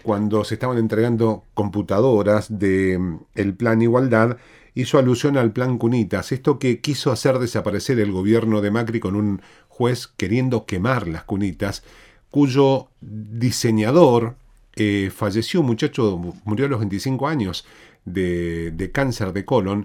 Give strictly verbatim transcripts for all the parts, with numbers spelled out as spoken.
cuando se estaban entregando computadoras del el Plan Igualdad, hizo alusión al Plan Cunitas, esto que quiso hacer desaparecer el gobierno de Macri con un juez queriendo quemar las cunitas, cuyo diseñador eh, falleció, un muchacho, murió a los veinticinco años de, de cáncer de colon,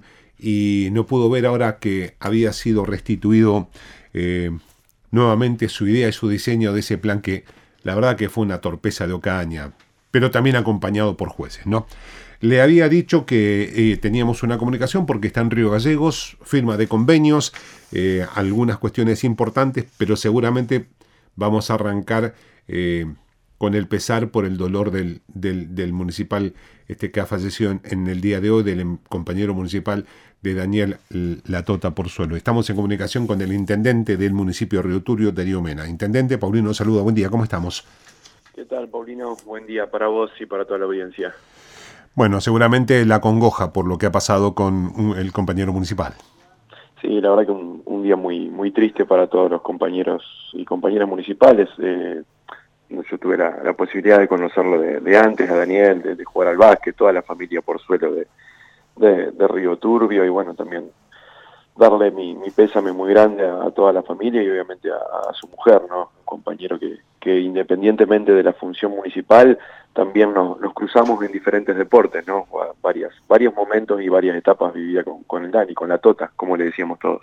y no pudo ver ahora que había sido restituido eh, nuevamente su idea y su diseño de ese plan, que la verdad que fue una torpeza de Ocaña, pero también acompañado por jueces, ¿no? Le había dicho que eh, teníamos una comunicación porque está en Río Gallegos, firma de convenios, eh, algunas cuestiones importantes, pero seguramente vamos a arrancar eh, con el pesar por el dolor del, del, del municipal este, que ha fallecido en, en el día de hoy, del em, compañero municipal de Daniel Latota Porzuelo. Estamos en comunicación con el intendente del municipio de Río Turbio, Darío Mena. Intendente, Paulino, saluda, buen día, ¿cómo estamos? ¿Qué tal, Paulino? Buen día para vos y para toda la audiencia. Bueno, seguramente la congoja por lo que ha pasado con el compañero municipal. Sí, la verdad que un, un día muy muy triste para todos los compañeros y compañeras municipales. Eh, yo tuve la, la posibilidad de conocerlo de, de antes, a Daniel, de, de jugar al básquet, toda la familia Porzuelo de, de, de Río Turbio, y bueno, también darle mi, mi pésame muy grande a, a toda la familia y obviamente a, a su mujer, ¿no? Un compañero que, que independientemente de la función municipal, también nos, nos cruzamos en diferentes deportes, ¿no? Varias, varios momentos y varias etapas vivía con, con el Dani, con la Tota, como le decíamos todos.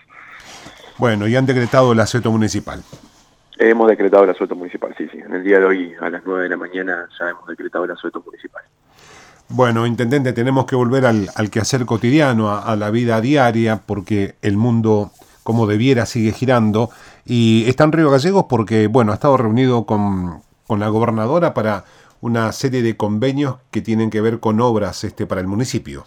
Bueno, y han decretado el asueto municipal. Hemos decretado el asueto municipal, sí, sí. En el día de hoy, a las nueve de la mañana, ya hemos decretado el asueto municipal. Bueno, intendente, tenemos que volver al, al quehacer cotidiano, a, a la vida diaria, porque el mundo, como debiera, sigue girando. Y está en Río Gallegos porque, bueno, ha estado reunido con, con la gobernadora para una serie de convenios que tienen que ver con obras este, para el municipio.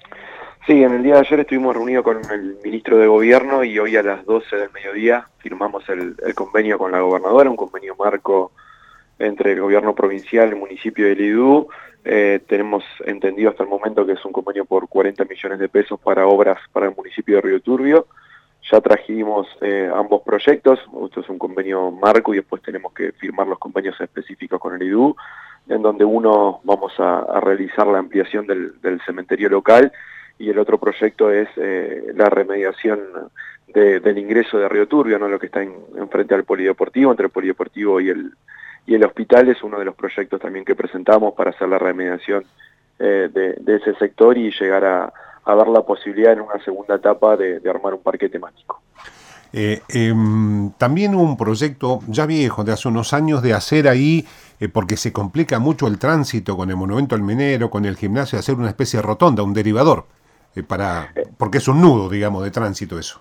Sí, en el día de ayer estuvimos reunidos con el ministro de Gobierno y hoy a las doce del mediodía firmamos el, el convenio con la gobernadora, un convenio marco entre el gobierno provincial, el municipio y el I D U. Eh, tenemos entendido hasta el momento que es un convenio por cuarenta millones de pesos para obras para el municipio de Río Turbio. Ya trajimos eh, ambos proyectos, esto es un convenio marco y después tenemos que firmar los convenios específicos con el I D U, en donde uno vamos a, a realizar la ampliación del, del cementerio local y el otro proyecto es eh, la remediación de, del ingreso de Río Turbio, ¿no? Lo que está en, en frente al polideportivo, entre el polideportivo y el y el hospital es uno de los proyectos también que presentamos para hacer la remediación eh, de, de ese sector y llegar a, a dar la posibilidad en una segunda etapa de, de armar un parque temático. Eh, eh, también un proyecto ya viejo, de hace unos años, de hacer ahí, eh, porque se complica mucho el tránsito con el Monumento al Minero, con el gimnasio, hacer una especie de rotonda, un derivador, eh, para porque es un nudo, digamos, de tránsito eso.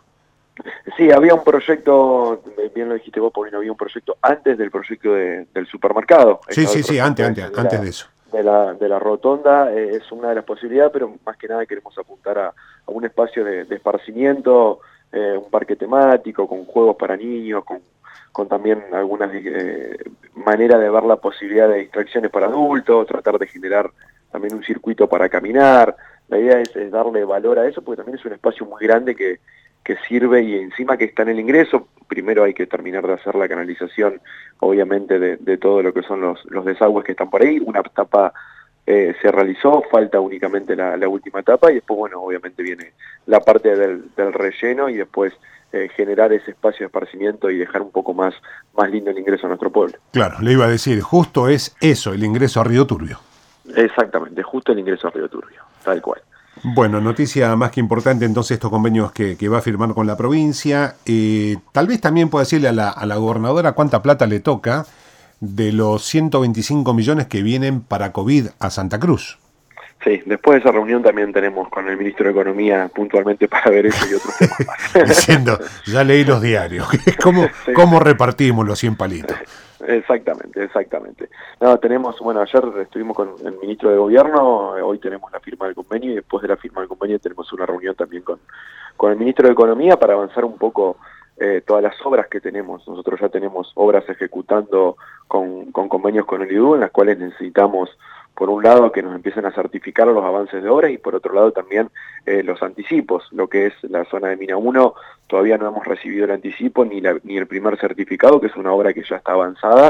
Sí, había un proyecto, bien lo dijiste vos, Paulino, había un proyecto antes del proyecto de, del supermercado. Sí, sí, sí, antes, antes, de antes la, de eso. De la, de la rotonda, eh, es una de las posibilidades, pero más que nada queremos apuntar a, a un espacio de, de esparcimiento, eh, un parque temático, con juegos para niños, con, con también algunas eh, maneras de ver la posibilidad de distracciones para adultos, tratar de generar también un circuito para caminar. La idea es, es darle valor a eso, porque también es un espacio muy grande que que sirve y encima que está en el ingreso. Primero hay que terminar de hacer la canalización, obviamente, de, de todo lo que son los, los desagües que están por ahí. Una etapa eh, se realizó, falta únicamente la, la última etapa y después, bueno, obviamente viene la parte del, del relleno y después eh, generar ese espacio de esparcimiento y dejar un poco más, más lindo el ingreso a nuestro pueblo. Claro, le iba a decir, justo es eso, el ingreso a Río Turbio. Exactamente, justo el ingreso a Río Turbio, tal cual. Bueno, noticia más que importante entonces estos convenios que, que va a firmar con la provincia. Eh, tal vez también pueda decirle a la, a la gobernadora cuánta plata le toca de los ciento veinticinco millones que vienen para COVID a Santa Cruz. Sí, después de esa reunión también tenemos con el ministro de Economía puntualmente para ver eso y otros temas más. Diciendo, ya leí los diarios, ¿cómo, sí. ¿cómo repartimos los cien palitos? Exactamente, exactamente. No, tenemos, bueno, ayer estuvimos con el ministro de Gobierno, hoy tenemos la firma del convenio y después de la firma del convenio tenemos una reunión también con, con el ministro de Economía para avanzar un poco eh, todas las obras que tenemos. Nosotros ya tenemos obras ejecutando con, con convenios con el I D U, en las cuales necesitamos, por un lado, que nos empiecen a certificar los avances de obras y por otro lado también eh, los anticipos, lo que es la zona de Mina uno, todavía no hemos recibido el anticipo ni, la, ni el primer certificado, que es una obra que ya está avanzada,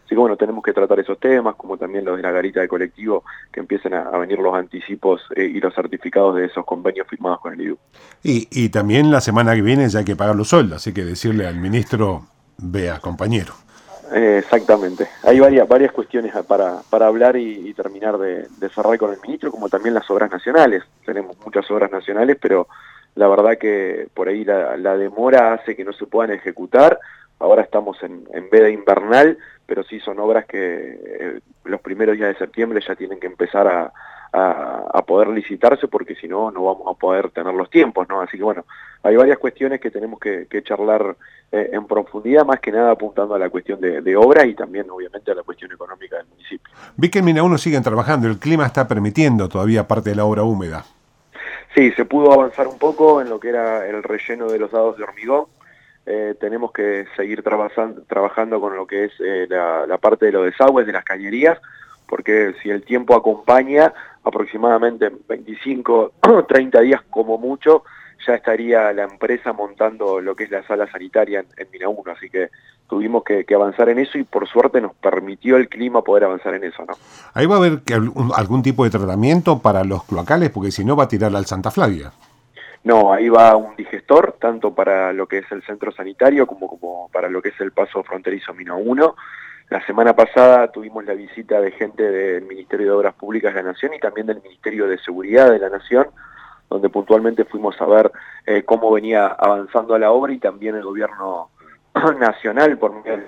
que bueno, tenemos que tratar esos temas, como también los de la garita de colectivo, que empiecen a, a venir los anticipos eh, y los certificados de esos convenios firmados con el I D U. Y, y también la semana que viene ya hay que pagar los sueldos, así que decirle al ministro, vea, compañero. Eh, exactamente. Hay varias varias cuestiones para, para hablar y, y terminar de, de cerrar con el ministro, como también las obras nacionales. Tenemos muchas obras nacionales, pero la verdad que por ahí la, la demora hace que no se puedan ejecutar. Ahora estamos en, en veda invernal, pero sí son obras que eh, los primeros días de septiembre ya tienen que empezar a, a, a poder licitarse, porque si no, no vamos a poder tener los tiempos, ¿no? Así que bueno, hay varias cuestiones que tenemos que, que charlar eh, en profundidad, más que nada apuntando a la cuestión de, de obra y también obviamente a la cuestión económica del municipio. Vi que en Mina uno siguen trabajando, el clima está permitiendo todavía parte de la obra húmeda. Sí, se pudo avanzar un poco en lo que era el relleno de los dados de hormigón. Eh, tenemos que seguir trabajando, trabajando con lo que es eh, la, la parte de los desagües, de las cañerías, porque si el tiempo acompaña, aproximadamente veinticinco, treinta días como mucho, ya estaría la empresa montando lo que es la sala sanitaria en, en Mina uno, así que tuvimos que, que avanzar en eso y por suerte nos permitió el clima poder avanzar en eso, ¿no? Ahí va a haber que algún, algún tipo de tratamiento para los cloacales, porque si no va a tirar al Santa Flavia. No, ahí va un digestor, tanto para lo que es el centro sanitario como, como para lo que es el paso fronterizo Mina uno. La semana pasada tuvimos la visita de gente del Ministerio de Obras Públicas de la Nación y también del Ministerio de Seguridad de la Nación, donde puntualmente fuimos a ver eh, cómo venía avanzando la obra, y también el gobierno nacional, por medio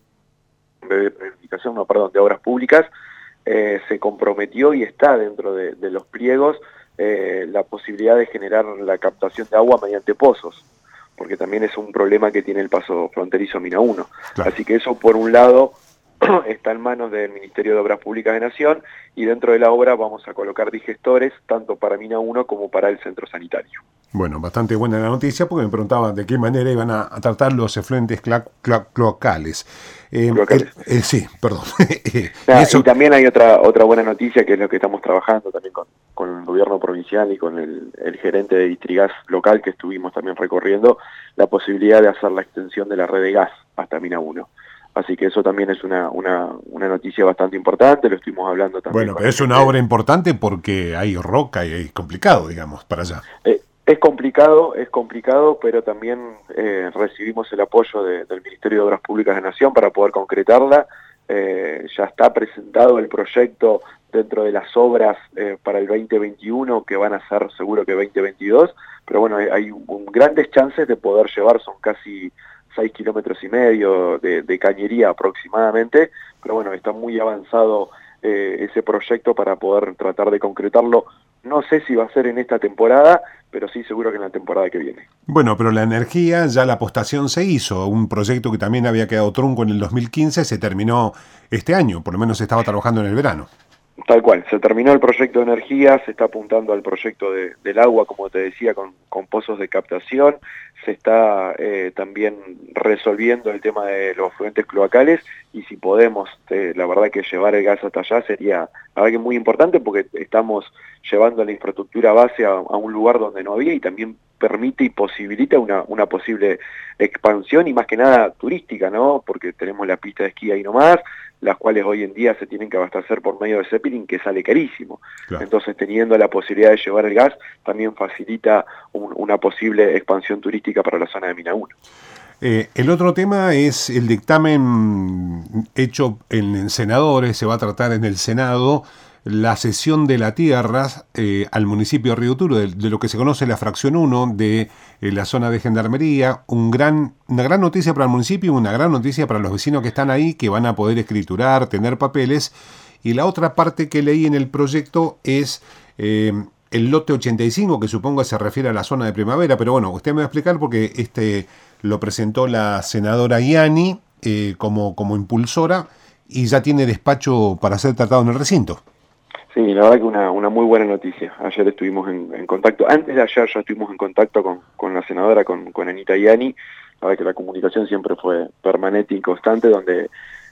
de planificación, no, perdón, de obras públicas, eh, se comprometió y está dentro de, de los pliegos eh, la posibilidad de generar la captación de agua mediante pozos, porque también es un problema que tiene el paso fronterizo Mina uno. Claro. Así que eso, por un lado, está en manos del Ministerio de Obras Públicas de Nación, y dentro de la obra vamos a colocar digestores tanto para Mina uno como para el centro sanitario. Bueno, bastante buena la noticia, porque me preguntaban de qué manera iban a, a tratar los efluentes cloacales. Eh, cloacales. Eh, eh, sí, perdón. Nah, y, eso... y también hay otra otra buena noticia, que es lo que estamos trabajando también con, con el gobierno provincial y con el, el gerente de Distrigas local, que estuvimos también recorriendo, la posibilidad de hacer la extensión de la red de gas hasta Mina uno. Así que eso también es una, una, una noticia bastante importante, lo estuvimos hablando también. Bueno, pero es una obra importante porque hay roca y es complicado, digamos, para allá. Eh, es complicado, es complicado, pero también eh, recibimos el apoyo de, del Ministerio de Obras Públicas de Nación para poder concretarla. Eh, ya está presentado el proyecto dentro de las obras eh, para el veinte veintiuno, que van a ser seguro que veinte veintidós, pero bueno, hay, hay un, grandes chances de poder llevar, son casi seis kilómetros y medio de, de cañería aproximadamente, pero bueno, está muy avanzado eh, ese proyecto para poder tratar de concretarlo. No sé si va a ser en esta temporada, pero sí seguro que en la temporada que viene. Bueno, pero la energía, ya la apostación se hizo, un proyecto que también había quedado trunco en el dos mil quince, se terminó este año, por lo menos se estaba trabajando en el verano. Tal cual, se terminó el proyecto de energía, se está apuntando al proyecto de, del agua, como te decía, con, con pozos de captación, se está eh, también resolviendo el tema de los afluentes cloacales, y si podemos, eh, la verdad que llevar el gas hasta allá sería, la verdad que muy importante, porque estamos llevando la infraestructura base a, a un lugar donde no había, y también permite y posibilita una, una posible expansión, y más que nada turística, ¿no? Porque tenemos la pista de esquí ahí nomás, las cuales hoy en día se tienen que abastecer por medio de Zeppelin, que sale carísimo. Claro. Entonces, teniendo la posibilidad de llevar el gas, también facilita un, una posible expansión turística para la zona de Mina uno. Eh, el otro tema es el dictamen hecho en senadores, se va a tratar en el Senado la cesión de la tierra eh, al municipio de Río Turo, de, de lo que se conoce la fracción uno de eh, la zona de Gendarmería. Un gran, una gran noticia para el municipio, una gran noticia para los vecinos que están ahí, que van a poder escriturar, tener papeles. Y la otra parte que leí en el proyecto es eh, el lote ochenta y cinco, que supongo se refiere a la zona de Primavera, pero bueno, usted me va a explicar, porque este lo presentó la senadora Ianni eh, como, como impulsora, y ya tiene despacho para ser tratado en el recinto. Sí, la verdad que una, una muy buena noticia. Ayer estuvimos en, en contacto, antes de ayer ya estuvimos en contacto con, con la senadora, con, con Anita Ianni. La verdad que la comunicación siempre fue permanente y constante, donde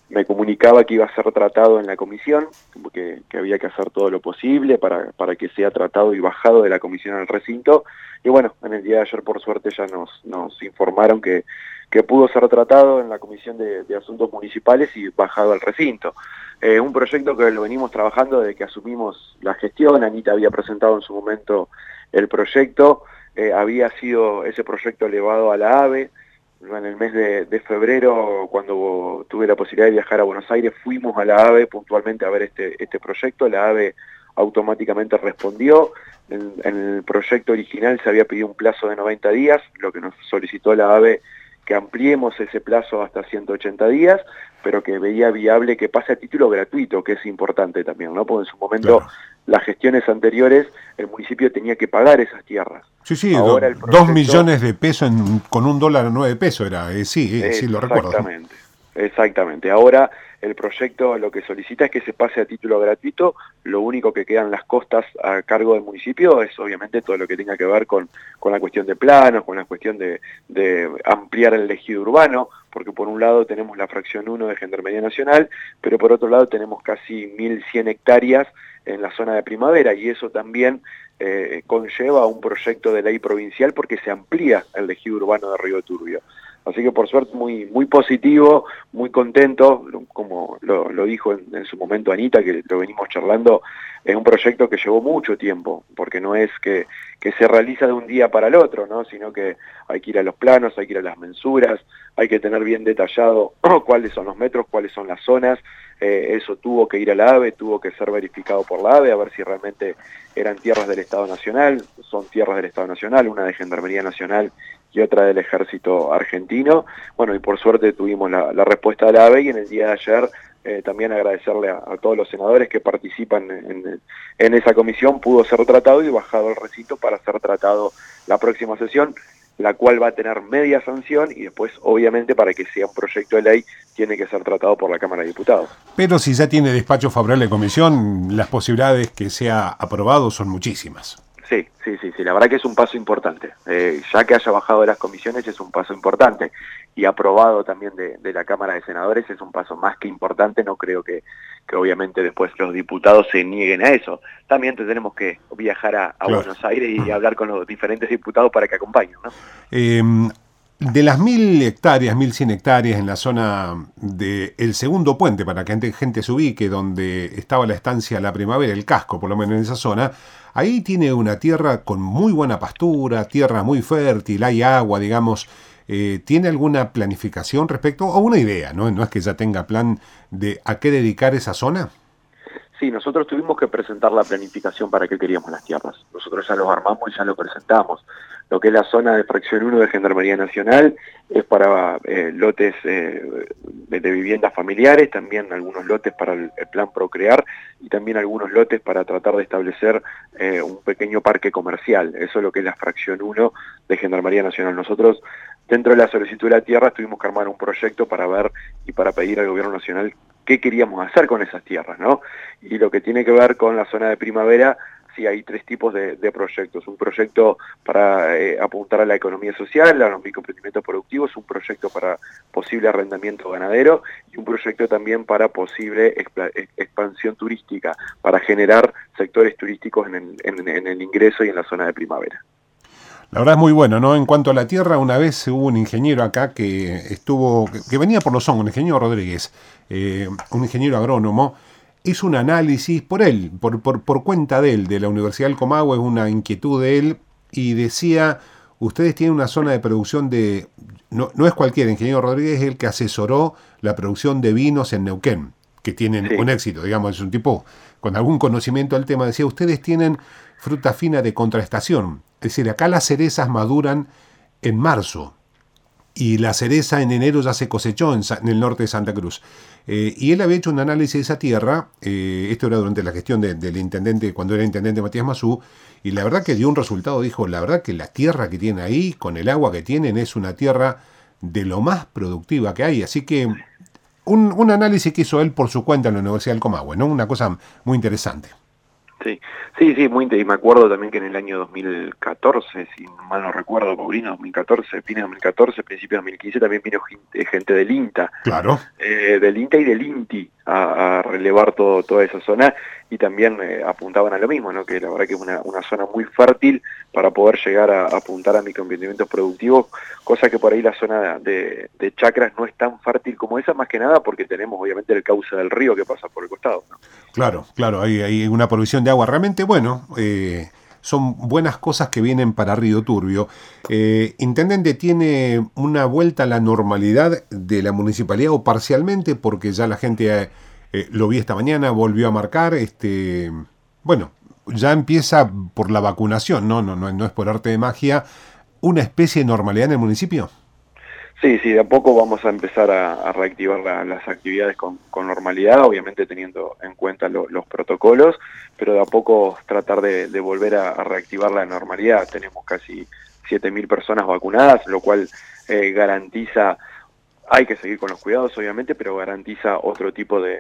me comunicaba que iba a ser tratado en la comisión, que, que había que hacer todo lo posible para, para que sea tratado y bajado de la comisión al recinto. Y bueno, en el día de ayer por suerte ya nos, nos informaron que, que pudo ser tratado en la Comisión de, de Asuntos Municipales y bajado al recinto. Eh, un proyecto que lo venimos trabajando desde que asumimos la gestión. Anita había presentado en su momento el proyecto, eh, había sido ese proyecto elevado a la AVE. En el mes de, de febrero, cuando tuve la posibilidad de viajar a Buenos Aires, fuimos a la AVE puntualmente a ver este, este proyecto. La AVE automáticamente respondió. En, en el proyecto original se había pedido un plazo de noventa días, lo que nos solicitó la AVE que ampliemos ese plazo hasta ciento ochenta días, pero que veía viable que pase a título gratuito, que es importante también, ¿no? Porque en su momento, claro, las gestiones anteriores, el municipio tenía que pagar esas tierras. Sí, sí, Ahora do, el proyecto, dos millones de pesos en, con un dólar a nueve pesos era, eh, sí, eh, sí lo recuerdo. Exactamente, exactamente. Ahora el proyecto lo que solicita es que se pase a título gratuito. Lo único que quedan las costas a cargo del municipio es obviamente todo lo que tenga que ver con, con la cuestión de planos, con la cuestión de, de ampliar el ejido urbano, porque por un lado tenemos la fracción uno de Gendarmería Nacional, pero por otro lado tenemos casi mil cien hectáreas en la zona de Primavera, y eso también eh, conlleva un proyecto de ley provincial porque se amplía el ejido urbano de Río Turbio. Así que por suerte muy muy positivo, muy contento, como lo, lo dijo en, en su momento Anita, que lo venimos charlando, es un proyecto que llevó mucho tiempo, porque no es que, que se realiza de un día para el otro, ¿no? Sino que hay que ir a los planos, hay que ir a las mensuras, hay que tener bien detallado cuáles son los metros, cuáles son las zonas. Eh, eso tuvo que ir a la AVE, tuvo que ser verificado por la AVE, a ver si realmente eran tierras del Estado Nacional. Son tierras del Estado Nacional, una de Gendarmería Nacional y otra del Ejército Argentino. Bueno, y por suerte tuvimos la, la respuesta de la AVE, y en el día de ayer eh, también agradecerle a, a todos los senadores que participan en, en, en esa comisión. Pudo ser tratado y bajado al recinto para ser tratado la próxima sesión, la cual va a tener media sanción, y después, obviamente, para que sea un proyecto de ley, tiene que ser tratado por la Cámara de Diputados. Pero si ya tiene despacho favorable de comisión, las posibilidades que sea aprobado son muchísimas. Sí, sí, sí, sí, la verdad que es un paso importante. Eh, ya que haya bajado de las comisiones es un paso importante, y aprobado también de, de la Cámara de Senadores es un paso más que importante. No creo que, que obviamente después los diputados se nieguen a eso. También tenemos que viajar a, a claro. Buenos Aires y hablar con los diferentes diputados para que acompañen, ¿no? Eh, de las mil hectáreas, mil cien hectáreas en la zona del segundo puente, para que gente, gente se ubique, donde estaba la estancia La Primavera, el casco, por lo menos en esa zona, ahí tiene una tierra con muy buena pastura, tierra muy fértil, hay agua, digamos. Eh, ¿Tiene alguna planificación respecto, o una idea, ¿no? No es que ya tenga plan de a qué dedicar esa zona? Sí, nosotros tuvimos que presentar la planificación para qué queríamos las tierras. Nosotros ya los armamos y ya lo presentamos. Lo que es la zona de fracción uno de Gendarmería Nacional es para eh, lotes eh, de, de viviendas familiares, también algunos lotes para el, el plan Procrear, y también algunos lotes para tratar de establecer eh, un pequeño parque comercial. Eso es lo que es la fracción uno de Gendarmería Nacional. Nosotros, dentro de la solicitud de la tierra, tuvimos que armar un proyecto para ver y para pedir al Gobierno Nacional qué queríamos hacer con esas tierras, ¿no? Y lo que tiene que ver con la zona de Primavera, sí hay tres tipos de, de proyectos. Un proyecto para eh, apuntar a la economía social, a los microemprendimientos productivos, un proyecto para posible arrendamiento ganadero, y un proyecto también para posible expansión turística, para generar sectores turísticos en el, en, en el ingreso y en la zona de Primavera. La verdad es muy bueno, ¿no? En cuanto a la tierra, una vez hubo un ingeniero acá que estuvo, que venía por los hongos, un ingeniero Rodríguez, eh, un ingeniero agrónomo, hizo un análisis por él, por, por, por cuenta de él, de la Universidad del Comahue, es una inquietud de él, y decía, ustedes tienen una zona de producción de, no, no es cualquier, ingeniero Rodríguez es el que asesoró la producción de vinos en Neuquén, que tienen sí. un éxito, digamos, es un tipo con algún conocimiento del tema. Decía, ustedes tienen fruta fina de contraestación, es decir, acá las cerezas maduran en marzo, y la cereza en enero ya se cosechó en, en el norte de Santa Cruz. Eh, y él había hecho un análisis de esa tierra, eh, esto era durante la gestión de, del intendente, cuando era intendente Matías Mazú, y la verdad que dio un resultado, dijo, la verdad que la tierra que tiene ahí, con el agua que tienen, es una tierra de lo más productiva que hay. Así que un, un análisis que hizo él por su cuenta en la Universidad del Comahue, ¿no? Una cosa muy interesante. Sí, sí, sí, muy inte- y me acuerdo también que en el año dos mil catorce, si mal no recuerdo, Paulino, dos mil catorce, fines de dos mil catorce, principio de dos mil quince, también vino gente, gente del INTA, Claro. eh, del INTA y del INTI a, a relevar todo, toda esa zona, y también eh, apuntaban a lo mismo, ¿no? Que la verdad que es una, una zona muy fértil para poder llegar a, a apuntar a microemprendimientos productivos, cosa que por ahí la zona de, de Chacras no es tan fértil como esa, más que nada porque tenemos obviamente el cauce del río que pasa por el costado, ¿no? Claro, claro, hay, hay una provisión de agua. Realmente, bueno, eh, son buenas cosas que vienen para Río Turbio. Eh, Intendente, ¿tiene una vuelta a la normalidad de la municipalidad o parcialmente? Porque ya la gente eh, eh, lo vi esta mañana, volvió a marcar. Este, bueno, ya empieza por la vacunación, ¿no? No, no, no es por arte de magia. ¿Una especie de normalidad en el municipio? Sí, sí, de a poco vamos a empezar a, a reactivar la, las actividades con, con normalidad, obviamente teniendo en cuenta lo, los protocolos, pero de a poco tratar de, de volver a, a reactivar la normalidad. Tenemos casi siete mil personas vacunadas, lo cual eh, garantiza, hay que seguir con los cuidados obviamente, pero garantiza otro tipo de,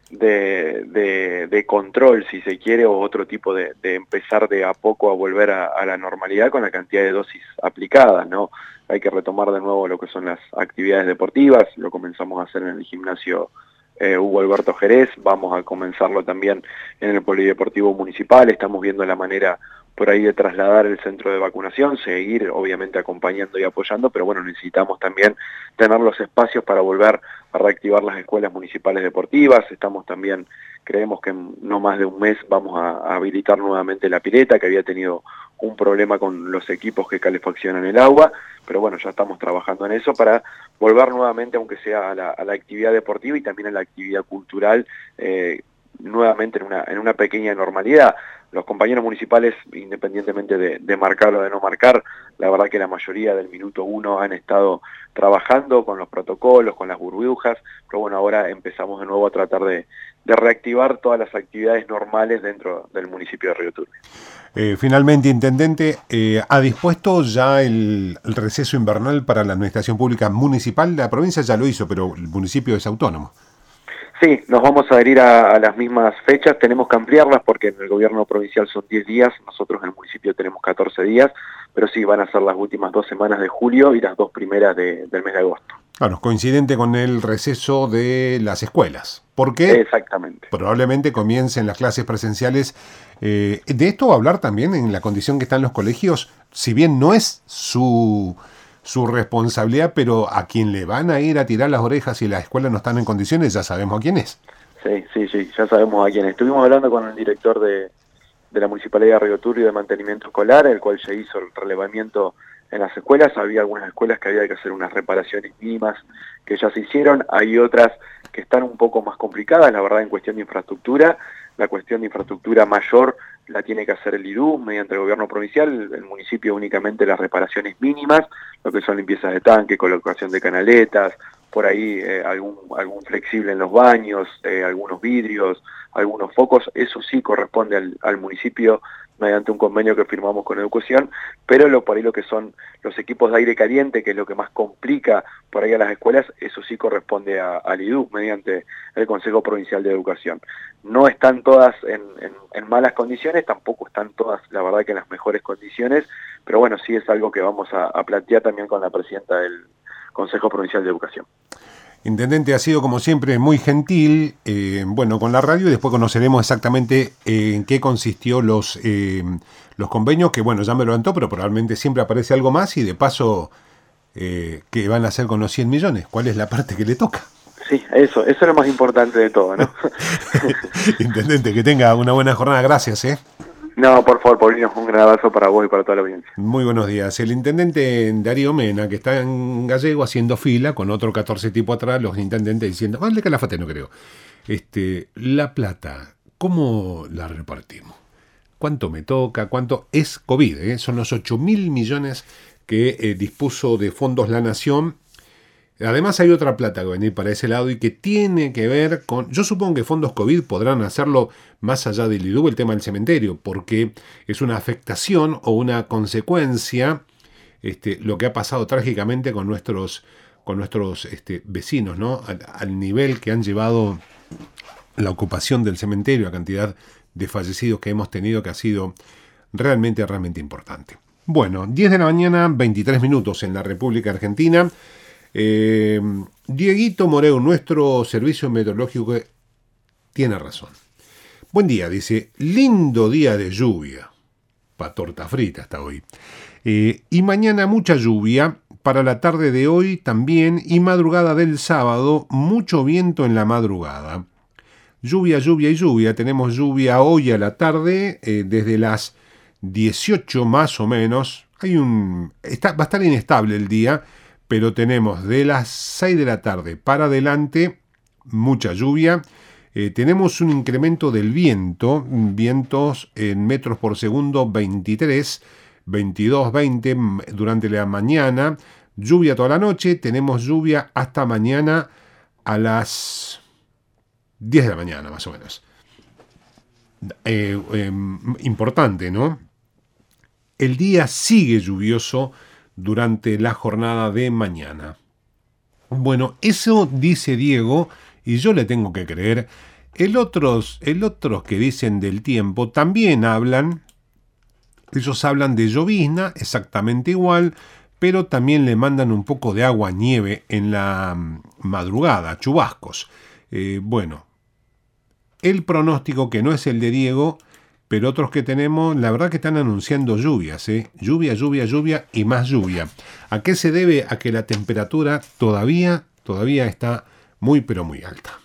de, de, de control, si se quiere, o otro tipo de, de empezar de a poco a volver a, a la normalidad con la cantidad de dosis aplicadas, ¿no? Hay que retomar de nuevo lo que son las actividades deportivas, lo comenzamos a hacer en el gimnasio eh, Hugo Alberto Jerez, vamos a comenzarlo también en el Polideportivo Municipal, estamos viendo la manera por ahí de trasladar el centro de vacunación, seguir obviamente acompañando y apoyando, pero bueno, necesitamos también tener los espacios para volver a reactivar las escuelas municipales deportivas, estamos también, creemos que en no más de un mes vamos a, a habilitar nuevamente la pileta, que había tenido un problema con los equipos que calefaccionan el agua, pero bueno, ya estamos trabajando en eso para volver nuevamente, aunque sea a la, a la actividad deportiva y también a la actividad cultural, eh, nuevamente en una, en una pequeña normalidad. Los compañeros municipales, independientemente de, de marcar o de no marcar, la verdad que la mayoría del minuto uno han estado trabajando con los protocolos, con las burbujas, pero bueno, ahora empezamos de nuevo a tratar de, de reactivar todas las actividades normales dentro del municipio de Río Turbio. Eh, finalmente, Intendente, eh, ¿ha dispuesto ya el, el receso invernal para la administración pública municipal? La provincia ya lo hizo, pero el municipio es autónomo. Sí, nos vamos a adherir a, a las mismas fechas, tenemos que ampliarlas porque en el gobierno provincial son diez días, nosotros en el municipio tenemos catorce días, pero sí van a ser las últimas dos semanas de julio y las dos primeras de, del mes de agosto. Claro, coincidente con el receso de las escuelas, porque Exactamente. probablemente comiencen las clases presenciales. Eh, de esto va a hablar también en la condición que están los colegios, si bien no es su... su responsabilidad, pero a quien le van a ir a tirar las orejas si las escuelas no están en condiciones, ya sabemos a quién es. Sí, sí, sí, ya sabemos a quién. Estuvimos hablando con el director de, de la Municipalidad de Río Turbio de Mantenimiento Escolar, el cual ya hizo el relevamiento en las escuelas. Había algunas escuelas que había que hacer unas reparaciones mínimas que ya se hicieron, hay otras que están un poco más complicadas, la verdad, en cuestión de infraestructura. La cuestión de infraestructura mayor la tiene que hacer el I D U mediante el gobierno provincial, el municipio únicamente las reparaciones mínimas, lo que son limpiezas de tanque, colocación de canaletas, por ahí eh, algún, algún flexible en los baños, eh, algunos vidrios, algunos focos, eso sí corresponde al, al municipio mediante un convenio que firmamos con Educación, pero lo, por ahí lo que son los equipos de aire caliente, que es lo que más complica por ahí a las escuelas, eso sí corresponde a, al I D U mediante el Consejo Provincial de Educación. No están todas en, en, en malas condiciones, tampoco están todas, la verdad, que en las mejores condiciones, pero bueno, sí es algo que vamos a, a plantear también con la presidenta del Consejo Provincial de Educación. Intendente, ha sido como siempre muy gentil, eh, bueno, con la radio, y después conoceremos exactamente eh, en qué consistió los, eh, los convenios, que bueno, ya me lo levantó, pero probablemente siempre aparece algo más, y de paso, eh, ¿qué van a hacer con los cien millones? ¿Cuál es la parte que le toca? Sí, eso, eso es lo más importante de todo, ¿no? Intendente, que tenga una buena jornada, gracias, ¿eh? No, por favor, Paulino, un gran abrazo para vos y para toda la audiencia. Muy buenos días. El intendente Darío Mena, que está en Gallego haciendo fila, con otro catorce tipo atrás, los intendentes diciendo, vale, Calafate, no creo. Este, la plata, ¿cómo la repartimos? ¿Cuánto me toca? ¿Cuánto es COVID? ¿eh? Son los ocho mil millones que eh, dispuso de fondos la Nación. Además hay otra plata que va a venir para ese lado y que tiene que ver con... Yo supongo que fondos COVID podrán hacerlo más allá del I D U, el tema del cementerio, porque es una afectación o una consecuencia, este, lo que ha pasado trágicamente con nuestros, con nuestros este, vecinos, ¿no? Al, al nivel que han llevado la ocupación del cementerio, a cantidad de fallecidos que hemos tenido, que ha sido realmente, realmente importante. Bueno, diez de la mañana, veintitrés minutos en la República Argentina. Eh, Dieguito Moreu, nuestro servicio meteorológico, tiene razón. Buen día, dice, lindo día de lluvia. Pa' torta frita hasta hoy. Eh, y mañana mucha lluvia, para la tarde de hoy también, y madrugada del sábado, mucho viento en la madrugada. Lluvia, lluvia y lluvia. Tenemos lluvia hoy a la tarde, eh, desde las dieciocho más o menos. Hay un, está, va a estar inestable el día, pero tenemos de las seis de la tarde para adelante mucha lluvia. Eh, tenemos un incremento del viento, vientos en metros por segundo veintitrés, veintidós, veinte durante la mañana, lluvia toda la noche, tenemos lluvia hasta mañana a las diez de la mañana más o menos. Eh, eh, importante, ¿no? El día sigue lluvioso durante la jornada de mañana. Bueno, eso dice Diego y yo le tengo que creer. El otros, el otros que dicen del tiempo también hablan. Ellos hablan de llovizna, exactamente igual, pero también le mandan un poco de agua, nieve en la madrugada, chubascos. Eh, bueno, el pronóstico que no es el de Diego, pero otros que tenemos, la verdad que están anunciando lluvias, ¿eh? Lluvia, lluvia, lluvia y más lluvia. ¿A qué se debe? A que la temperatura todavía, todavía está muy, pero muy alta.